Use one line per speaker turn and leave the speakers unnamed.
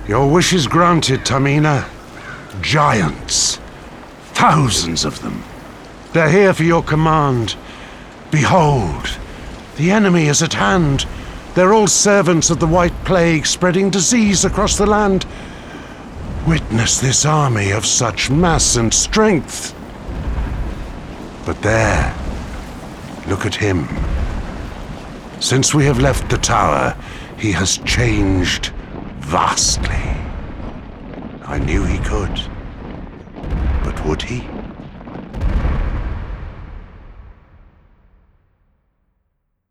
Your wish is granted, Tamina. Giants. Thousands of them. They're here for your command. Behold, the enemy is at hand. They're all servants of the White Plague, spreading disease across the land. Witness this army of such mass and strength. But there, look at him. Since we have left the tower, he has changed vastly. I knew he could. But would he?